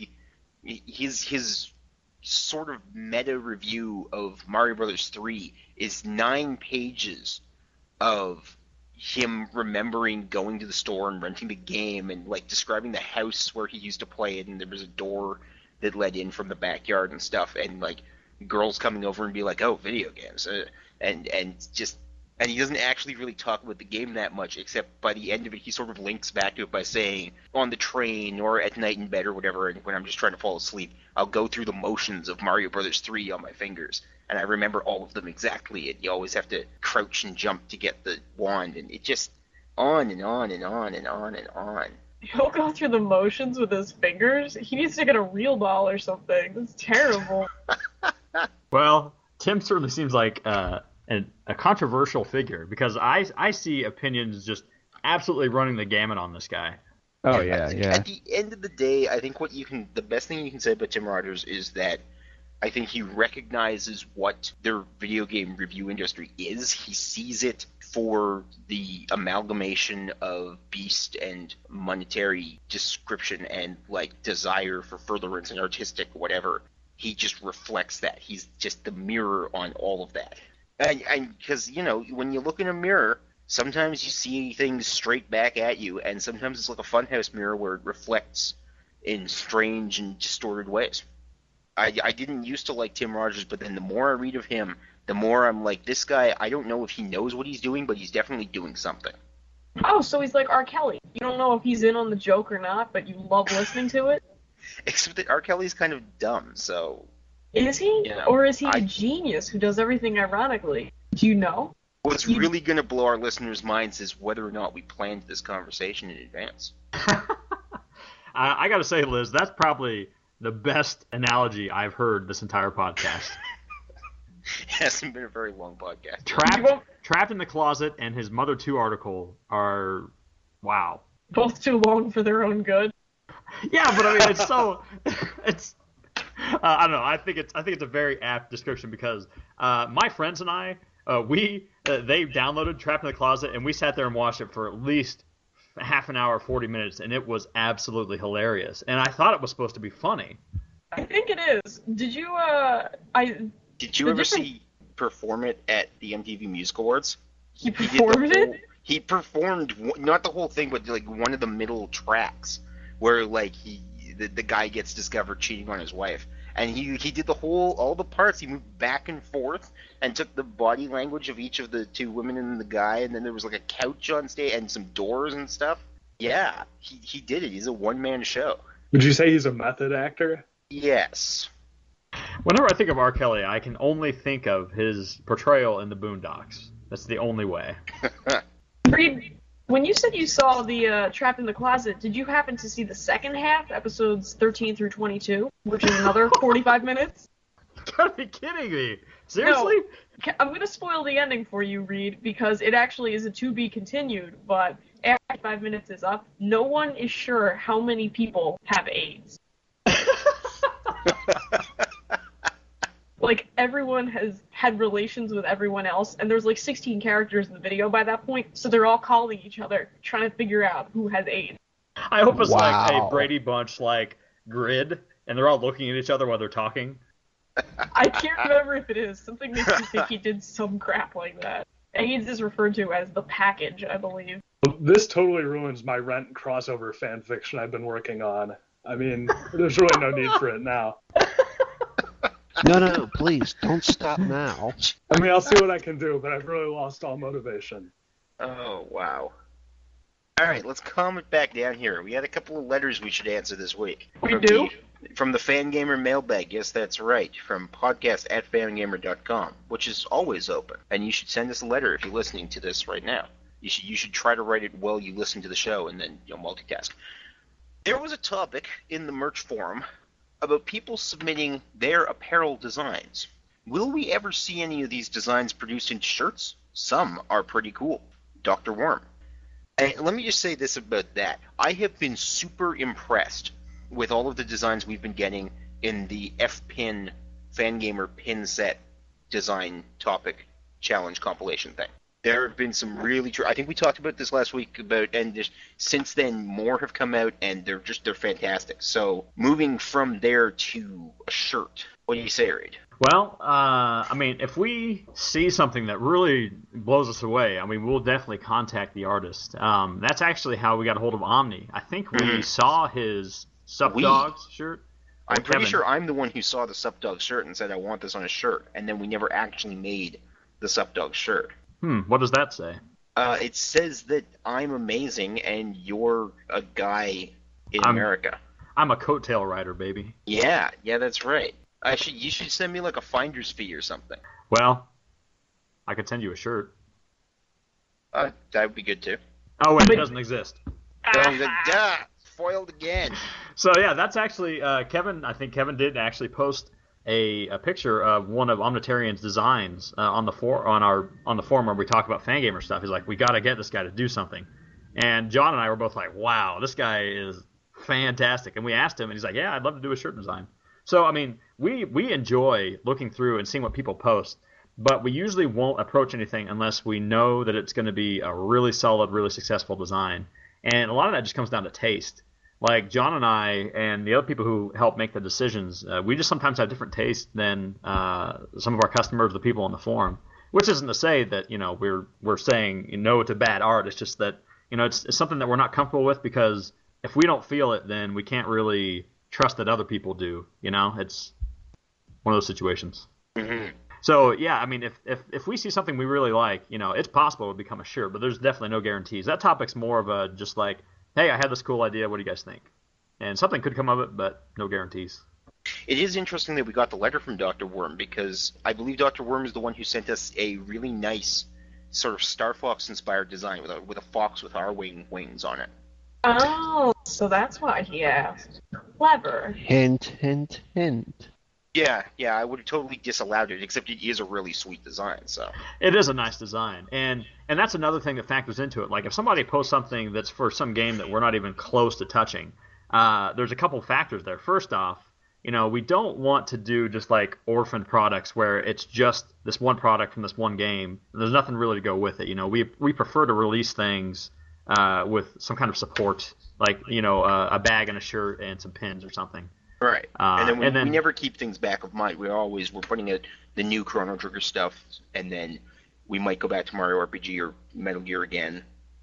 his sort of meta review of Mario Brothers 3 is 9 pages of him remembering going to the store and renting the game and like describing the house where he used to play it, and there was a door that led in from the backyard and stuff, and like girls coming over and be like, oh, video games, and he doesn't actually really talk about the game that much, except by the end of it he sort of links back to it by saying, on the train or at night in bed or whatever, and when I'm just trying to fall asleep, I'll go through the motions of Mario Brothers 3 on my fingers, and I remember all of them exactly, and you always have to crouch and jump to get the wand, and it just on and on and on and on and on. He'll go through the motions with his fingers? He needs to get a real doll or something. That's terrible. Well, Tim certainly seems like a controversial figure, because I see opinions just absolutely running the gamut on this guy. Oh, yeah, yeah. At the end of the day, I think the best thing you can say about Tim Rogers is that I think he recognizes what their video game review industry is. He sees it for the amalgamation of beast and monetary description and like desire for furtherance and artistic whatever. He just reflects that. He's just the mirror on all of that. And because, when you look in a mirror, sometimes you see things straight back at you, and sometimes it's like a funhouse mirror where it reflects in strange and distorted ways. I didn't used to like Tim Rogers, but then the more I read of him, the more I'm like, this guy, I don't know if he knows what he's doing, but he's definitely doing something. Oh, so he's like R. Kelly. You don't know if he's in on the joke or not, but you love listening to it? Except that R. Kelly's kind of dumb, so... Is he? Or is he a genius who does everything ironically? Do you know? What's really going to blow our listeners' minds is whether or not we planned this conversation in advance. I got to say, Liz, that's probably the best analogy I've heard this entire podcast. It hasn't been a very long podcast. Trapped in the Closet and his Mother 2 article are, wow. Both too long for their own good. Yeah, but I mean, it's so, I don't know. I think it's a very apt description, because my friends and I, they downloaded Trapped in the Closet, and we sat there and watched it for at least half an hour, 40 minutes, and it was absolutely hilarious. And I thought it was supposed to be funny. I think it is. Did you Did you ever see perform it at the MTV Music Awards? He performed it? He performed, not the whole thing, but like one of the middle tracks, where like the guy gets discovered cheating on his wife, and he did all the parts. He moved back and forth and took the body language of each of the two women and the guy, and then there was like a couch on stage and some doors and stuff. Yeah, he did it. He's a one-man show. Would you say he's a method actor? Yes. Whenever I think of R. Kelly, I can only think of his portrayal in the Boondocks. That's the only way. When you said you saw the Trapped in the Closet, did you happen to see the second half, episodes 13 through 22, which is another 45 minutes? You gotta be kidding me. Seriously? No, I'm going to spoil the ending for you, Reed, because it actually is a to be continued, but after 5 minutes is up, no one is sure how many people have AIDS. Like, everyone has had relations with everyone else, and there's like 16 characters in the video by that point, so they're all calling each other, trying to figure out who has AIDS. I hope it's like a Wow. Brady Bunch like grid, and they're all looking at each other while they're talking. I can't remember if it is. Something makes me think he did some crap like that. AIDS is referred to as the package, I believe. This totally ruins my Rent crossover fan fiction I've been working on. I mean, there's really no need for it now. No, please, don't stop now. I mean, I'll see what I can do, but I've really lost all motivation. Oh, wow. All right, let's calm it back down here. We had a couple of letters we should answer this week. We do? From the Fangamer mailbag. Yes, that's right. From podcast@fangamer.com, which is always open. And you should send us a letter if you're listening to this right now. You should try to write it while you listen to the show and then multitask. There was a topic in the merch forum about people submitting their apparel designs. Will we ever see any of these designs produced into shirts? Some are pretty cool. Dr. Worm. And let me just say this about that. I have been super impressed with all of the designs we've been getting in the F-Pin Fangamer pin set design topic challenge compilation thing. There have been some really I think we talked about this last week and since then more have come out and they're fantastic. So moving from there to a shirt, what do you say, Reed? Well, I mean, if we see something that really blows us away, I mean, we'll definitely contact the artist. That's actually how we got a hold of Omni. I think we saw his Sup Dogs shirt. I'm pretty Kevin. sure I'm the one who saw the Sup Dog shirt and said I want this on a shirt, and then we never actually made the Sup Dog shirt. What does that say? It says that I'm amazing and you're a guy in America. I'm a coattail rider, baby. Yeah, that's right. You should send me like a finder's fee or something. Well, I could send you a shirt. That would be good too. Oh, wait, it doesn't exist. Foiled again. So, yeah, that's actually Kevin. I think Kevin did actually post a picture of one of Omnitarian's designs on the forum where we talk about Fangamer stuff. He's like, we got to get this guy to do something. And John and I were both like, wow, this guy is fantastic. And we asked him, and he's like, yeah, I'd love to do a shirt design. So, I mean, we enjoy looking through and seeing what people post, but we usually won't approach anything unless we know that it's going to be a really solid, really successful design. And a lot of that just comes down to taste. Like John and I and the other people who help make the decisions, we just sometimes have different tastes than some of our customers, the people on the forum. Which isn't to say that we're saying no to bad art. It's just that it's something that we're not comfortable with, because if we don't feel it, then we can't really trust that other people do. It's one of those situations. Mm-hmm. So yeah, I mean, if we see something we really like, it's possible to become a shirt, but there's definitely no guarantees. That topic's more of a just like, hey, I had this cool idea. What do you guys think? And something could come of it, but no guarantees. It is interesting that we got the letter from Dr. Worm, because I believe Dr. Worm is the one who sent us a really nice sort of Star Fox-inspired design with a fox with our wings on it. Oh, so that's why he asked. Clever. Hint, hint, hint. Yeah, I would have totally disallowed it, except it is a really sweet design, so. It is a nice design, and that's another thing that factors into it. Like, if somebody posts something that's for some game that we're not even close to touching, there's a couple factors there. First off, we don't want to do just like orphan products where it's just this one product from this one game. There's nothing really to go with it. We prefer to release things with some kind of support, like a bag and a shirt and some pins or something. Right. And then we never keep things back of mind. We're putting out the new Chrono Trigger stuff, and then we might go back to Mario RPG or Metal Gear again.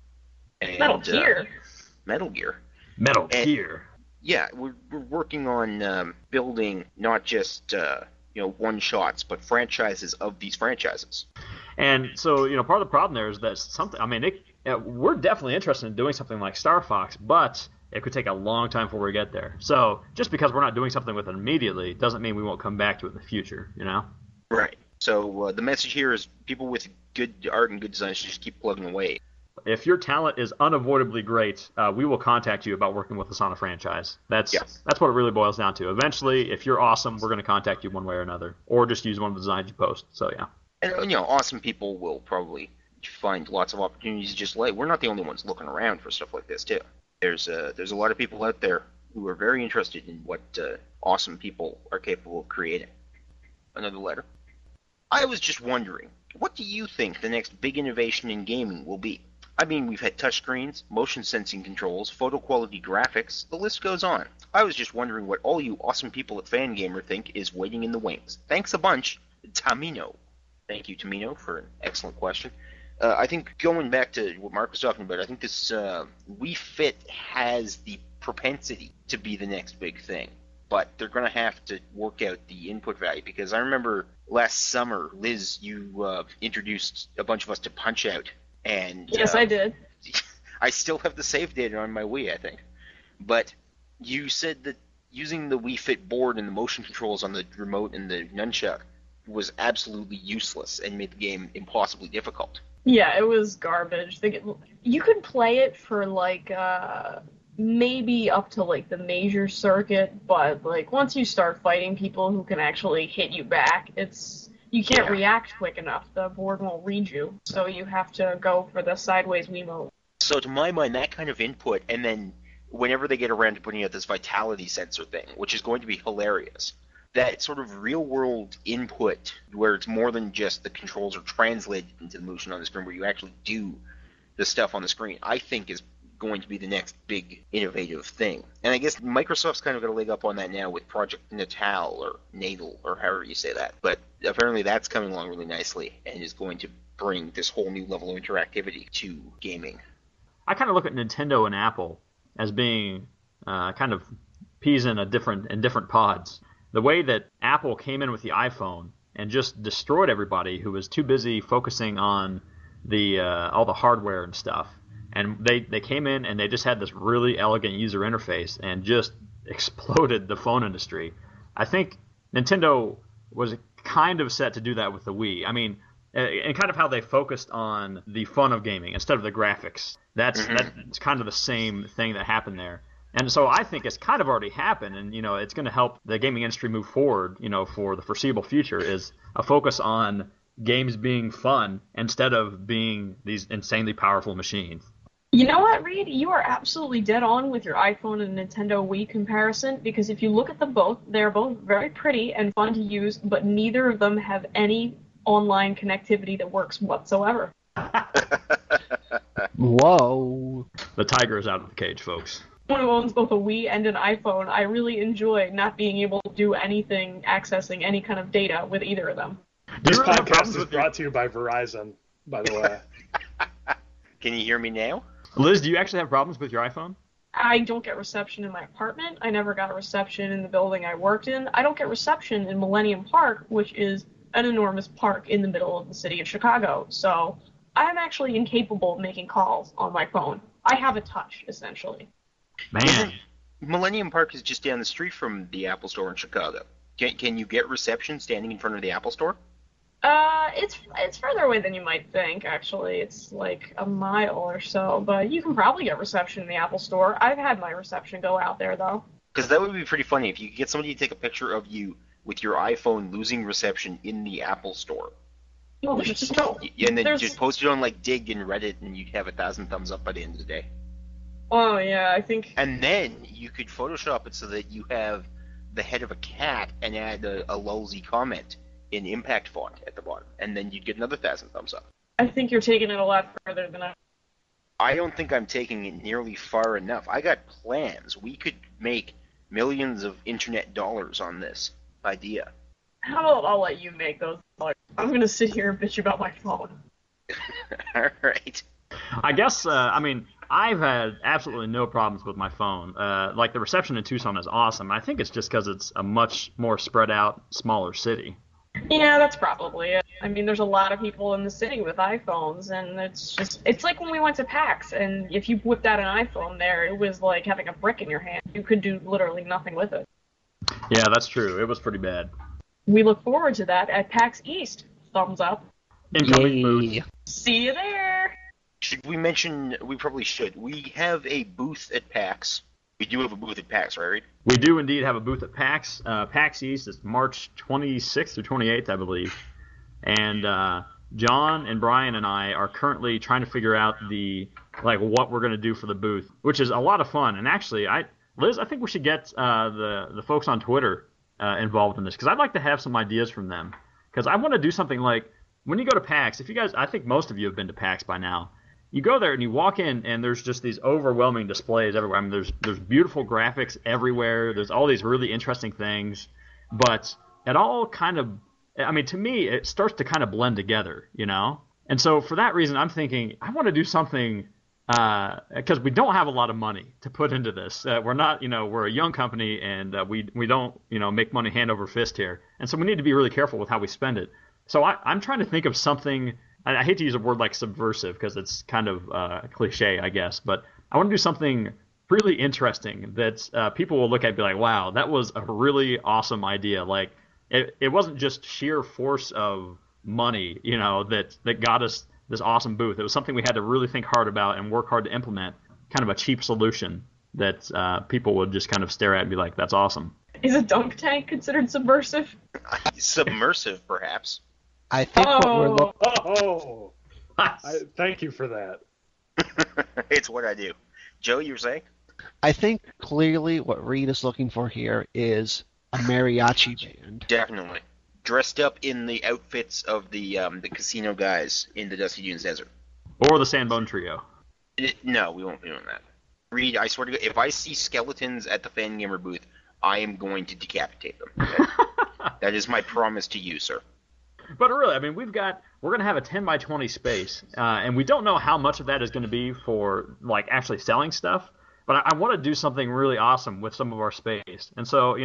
And, Metal Gear. Metal Gear. Metal Gear. Yeah, we're working on building not just one-shots, but franchises of these franchises. And so, part of the problem there is that something. I mean, we're definitely interested in doing something like Star Fox, but it could take a long time before we get there. So just because we're not doing something with it immediately doesn't mean we won't come back to it in the future, Right. So the message here is people with good art and good designs should just keep plugging away. if your talent is unavoidably great, we will contact you about working with us on a franchise. That's what it really boils down to. Eventually, if you're awesome, we're going to contact you one way or another, or just use one of the designs you post. So yeah. And awesome people will probably find lots of opportunities. Just like we're not the only ones looking around for stuff like this too. There's a lot of people out there who are very interested in what awesome people are capable of creating. Another letter. I was just wondering, what do you think the next big innovation in gaming will be? I mean, we've had touchscreens, motion sensing controls, photo quality graphics, the list goes on. I was just wondering what all you awesome people at Fangamer think is waiting in the wings. Thanks a bunch, Tamino. Thank you, Tamino, for an excellent question. I think going back to what Mark was talking about, I think this Wii Fit has the propensity to be the next big thing. But they're going to have to work out the input value, because I remember last summer, Liz, you introduced a bunch of us to Punch-Out. And yes, I did. I still have the save data on my Wii, I think. But you said that using the Wii Fit board and the motion controls on the remote and the nunchuck was absolutely useless and made the game impossibly difficult. Yeah, it was garbage. You could play it for like maybe up to like the major circuit, but like once you start fighting people who can actually hit you back, you can't react quick enough. The board won't read you, so you have to go for the sideways Wiimote. So to my mind, that kind of input, and then whenever they get around to putting out this vitality sensor thing, which is going to be hilarious, that sort of real-world input where it's more than just the controls are translated into the motion on the screen, where you actually do the stuff on the screen, I think is going to be the next big innovative thing. And I guess Microsoft's kind of got a leg up on that now with Project Natal or Natal or however you say that. But apparently that's coming along really nicely and is going to bring this whole new level of interactivity to gaming. I kind of look at Nintendo and Apple as being kind of peas in different pods. The way that Apple came in with the iPhone and just destroyed everybody who was too busy focusing on the all the hardware and stuff. And they came in and they just had this really elegant user interface and just exploded the phone industry. I think Nintendo was kind of set to do that with the Wii. I mean, and kind of how they focused on the fun of gaming instead of the graphics. That's kind of the same thing that happened there. And so I think it's kind of already happened, and it's going to help the gaming industry move forward. For the foreseeable future, is a focus on games being fun instead of being these insanely powerful machines. You know what, Reed? You are absolutely dead on with your iPhone and Nintendo Wii comparison, because if you look at them both, they're both very pretty and fun to use, but neither of them have any online connectivity that works whatsoever. Whoa. The tiger is out of the cage, folks. One who owns both a Wii and an iPhone, I really enjoy not being able to do anything, accessing any kind of data with either of them. This podcast is brought to you by Verizon, by the way. Can you hear me now? Liz, do you actually have problems with your iPhone? I don't get reception in my apartment. I never got reception in the building I worked in. I don't get reception in Millennium Park, which is an enormous park in the middle of the city of Chicago. So I'm actually incapable of making calls on my phone. I have a touch, essentially. Man. Millennium Park is just down the street from the Apple Store in Chicago. Can you get reception standing in front of the Apple Store? It's further away than you might think, actually. It's like a mile or so, but you can probably get reception in the Apple Store. I've had my reception go out there, though. Because that would be pretty funny if you could get somebody to take a picture of you with your iPhone losing reception in the Apple Store. Well, there's just no... And then just post it on, like, Dig and Reddit, and you'd have 1,000 thumbs up by the end of the day. Oh, yeah, I think... And then you could Photoshop it so that you have the head of a cat and add a lulzy comment in impact font at the bottom, and then you'd get another 1,000 thumbs up. I think you're taking it a lot further than I don't think I'm taking it nearly far enough. I got plans. We could make millions of internet dollars on this idea. How about I'll let you make those dollars? I'm going to sit here and bitch about my phone. All right. I guess, I've had absolutely no problems with my phone. Like, the reception in Tucson is awesome. I think it's just because it's a much more spread out, smaller city. Yeah, that's probably it. I mean, there's a lot of people in the city with iPhones, and it's like when we went to PAX, and if you whipped out an iPhone there, it was like having a brick in your hand. You could do literally nothing with it. Yeah, that's true. It was pretty bad. We look forward to that at PAX East. Thumbs up. Incoming food. See you there. Should we mention? We probably should. We have a booth at PAX. We do have a booth at PAX, right? We do indeed have a booth at PAX. PAX East is March 26th or 28th, I believe. And John and Brian and I are currently trying to figure out what we're going to do for the booth, which is a lot of fun. And actually, Liz, I think we should get the folks on Twitter involved in this, because I'd like to have some ideas from them. Because I want to do something like, when you go to PAX, if you guys, I think most of you have been to PAX by now. You go there and you walk in, and there's just these overwhelming displays everywhere. I mean, there's beautiful graphics everywhere. There's all these really interesting things, but it all kind of, I mean, to me, it starts to kind of blend together, you know. And so for that reason, I'm thinking I want to do something because we don't have a lot of money to put into this. We're not, we're a young company, and we don't, make money hand over fist here. And so we need to be really careful with how we spend it. So I'm trying to think of something. I hate to use a word like subversive because it's kind of cliche, I guess, but I want to do something really interesting that people will look at and be like, wow, that was a really awesome idea. Like, it wasn't just sheer force of money, that got us this awesome booth. It was something we had to really think hard about and work hard to implement, kind of a cheap solution that people would just kind of stare at and be like, that's awesome. Is a dunk tank considered subversive? Submersive, perhaps. I think what we're looking. Thank you for that. It's what I do. Joe, you were saying? I think clearly what Reed is looking for here is a mariachi band. Definitely. Dressed up in the outfits of the casino guys in the Dusty Dunes Desert. Or the Sandbone Trio. No, we won't be doing that. Reed, I swear to God, if I see skeletons at the Fangamer booth, I am going to decapitate them. Okay? That is my promise to you, sir. But really, I mean, we're going to have a 10 by 20 space, and we don't know how much of that is going to be for, like, actually selling stuff, but I want to do something really awesome with some of our space. And so,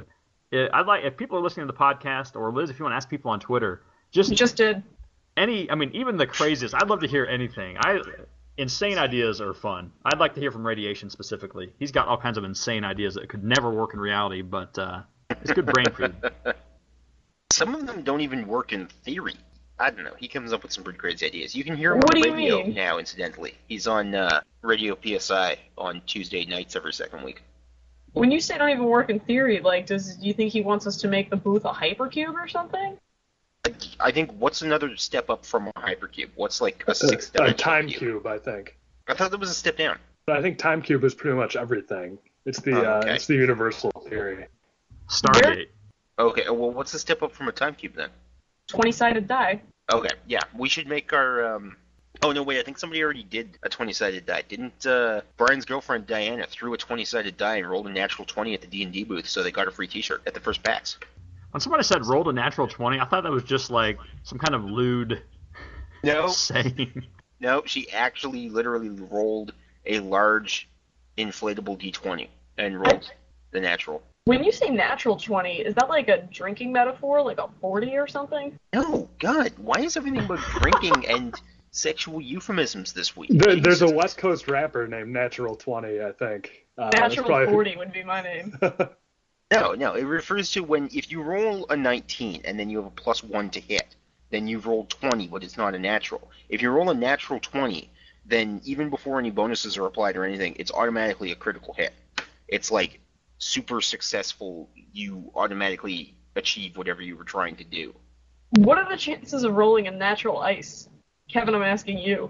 if people are listening to the podcast, or Liz, if you want to ask people on Twitter, You just did. Even the craziest, I'd love to hear anything. Insane ideas are fun. I'd like to hear from Radiation specifically. He's got all kinds of insane ideas that could never work in reality, but it's good brain food. Some of them don't even work in theory. I don't know. He comes up with some pretty crazy ideas. You can hear him What on do you radio mean? now, incidentally. He's on Radio PSI on Tuesday nights every second week. When you say don't even work in theory, like, do you think he wants us to make the booth a hypercube or something? I think, what's another step up from a hypercube? What's like a A sixth-dimensional time cube, I think. I thought that was a step down. But I think time cube is pretty much everything. It's the Okay. it's the universal theory. Stargate. Okay, well, what's the step up from a time cube then? 20-sided die. Okay, yeah, we should make our. Oh no, wait! I think somebody already did a 20-sided die. Didn't Brian's girlfriend Diana threw a 20-sided die and rolled a natural 20 at the D&D booth, so they got a free T-shirt at the first PAX. When somebody said rolled a natural 20, I thought that was just like some kind of lewd saying. No, she actually literally rolled a large inflatable D20 and rolled the natural. When you say natural 20, is that like a drinking metaphor, like a 40 or something? No, God, why is everything about drinking and sexual euphemisms this week? There's a Jesus. West Coast rapper named Natural 20, I think. Natural that's 40 would be my name. No, it refers to if you roll a 19 and then you have a +1 to hit, then you've rolled 20, but it's not a natural. If you roll a natural 20, then even before any bonuses are applied or anything, it's automatically a critical hit. It's like super successful, you automatically achieve whatever you were trying to do. What are the chances of rolling a natural ice? Kevin, I'm asking you.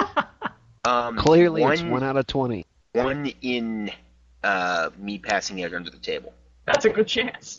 Clearly, it's 1 out of 20. 1 in me passing out under the table. That's a good chance.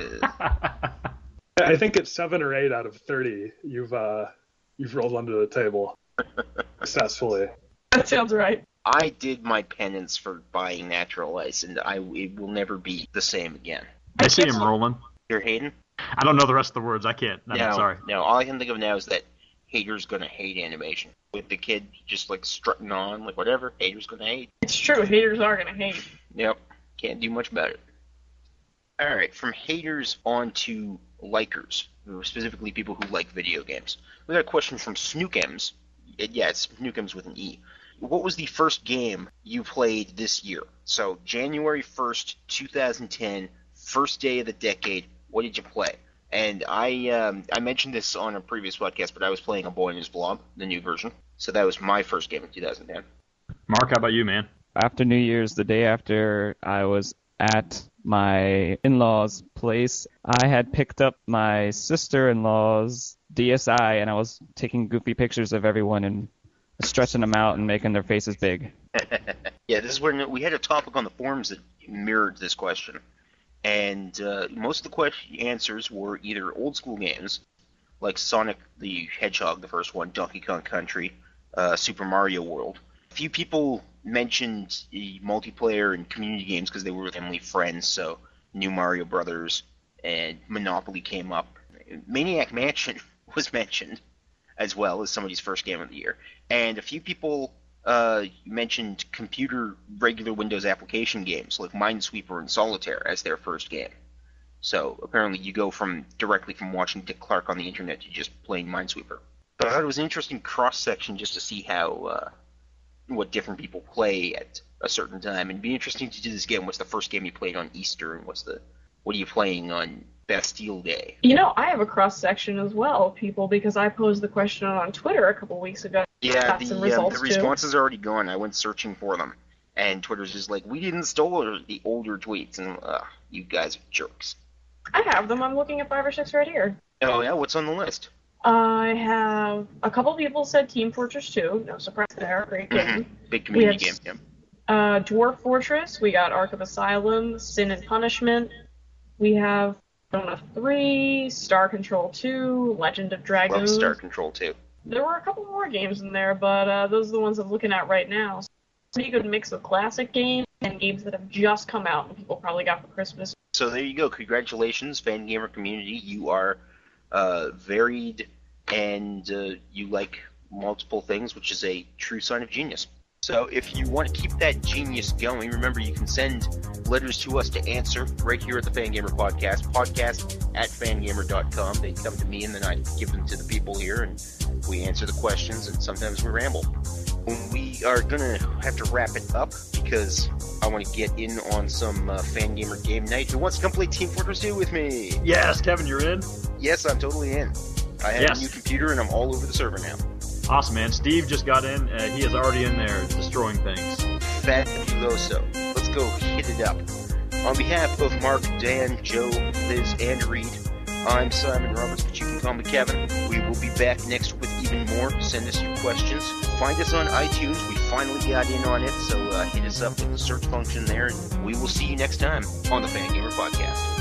I think it's 7 or 8 out of 30 you've rolled under the table successfully. That sounds right. I did my penance for buying natural ice, and it will never be the same again. I see him rolling. You're Hayden? I don't know the rest of the words. I can't. I'm sorry. No, all I can think of now is that Hater's gonna hate animation. With the kid just like strutting on, like whatever, Hater's gonna hate. It's true, haters are gonna hate. Yep, can't do much about it. Alright, from haters on to likers, specifically people who like video games. We got a question from Snookems. Yeah, it's Snookems with an E. What was the first game you played this year? So, January 1st, 2010, first day of the decade, what did you play? And I mentioned this on a previous podcast, but I was playing A Boy and His Blob, the new version. So that was my first game in 2010. Mark, how about you, man? After New Year's, the day after I was at my in-laws' place, I had picked up my sister-in-law's DSi, and I was taking goofy pictures of everyone and stretching them out and making their faces big. Yeah, this is where we had a topic on the forums that mirrored this question. And most of the answers were either old school games, like Sonic the Hedgehog, the first one, Donkey Kong Country, Super Mario World. A few people mentioned multiplayer and community games because they were family friends, so New Mario Brothers and Monopoly came up. Maniac Mansion was mentioned as well as somebody's first game of the year. And a few people mentioned computer regular Windows application games like Minesweeper and Solitaire as their first game. So apparently you go directly from watching Dick Clark on the internet to just playing Minesweeper. But I thought it was an interesting cross-section just to see how what different people play at a certain time. And it'd be interesting to do this game. What's the first game you played on Easter, and what are you playing on Bastille Day? You know, I have a cross-section as well, people, because I posed the question on Twitter a couple weeks ago. Yeah, the results responses are already gone. I went searching for them, and Twitter's just like, we didn't steal the older tweets, and you guys are jerks. I have them. I'm looking at 5 or 6 right here. Oh yeah, what's on the list? I have a couple people said Team Fortress 2. No surprise there. Great game. Big community game. Yeah. Dwarf Fortress. We got Ark of Asylum, Sin and Punishment. We have Persona 3, Star Control 2, Legend of Dragoon. Love Star Control 2. There were a couple more games in there, but those are the ones I'm looking at right now. So it's a pretty good mix of classic games and games that have just come out and people probably got for Christmas. So there you go. Congratulations, fan gamer community. You are varied and you like multiple things, which is a true sign of genius. So if you want to keep that genius going, remember you can send letters to us to answer right here at the Fangamer Podcast, podcast@fangamer.com. They come to me and then I give them to the people here and we answer the questions and sometimes we ramble. We are going to have to wrap it up because I want to get in on some Fangamer game night. Who wants to come play Team Fortress 2 with me? Yes, Kevin, you're in? Yes, I'm totally in. I have a new computer and I'm all over the server now. Awesome, man. Steve just got in. He is already in there destroying things. Fabuloso. Let's go hit it up. On behalf of Mark, Dan, Joe, Liz, and Reed, I'm Simon Roberts, but you can call me Kevin. We will be back next with even more. Send us your questions. Find us on iTunes. We finally got in on it, so hit us up with the search function there, and we will see you next time on the Fangamer Podcast.